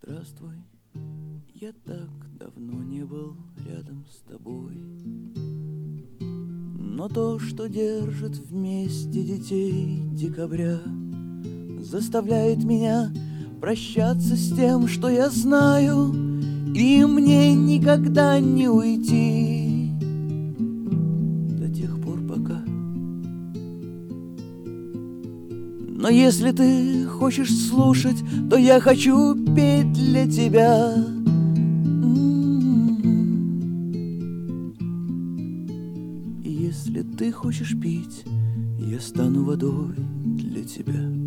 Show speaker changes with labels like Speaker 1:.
Speaker 1: Здравствуй, я так давно не был рядом с тобой. Но то, что держит вместе детей декабря, заставляет меня прощаться с тем, что я знаю, и мне никогда не уйти до тех пор, пока. Но если ты хочешь слушать, то я хочу петь для тебя. И если ты хочешь пить, я стану водой для тебя.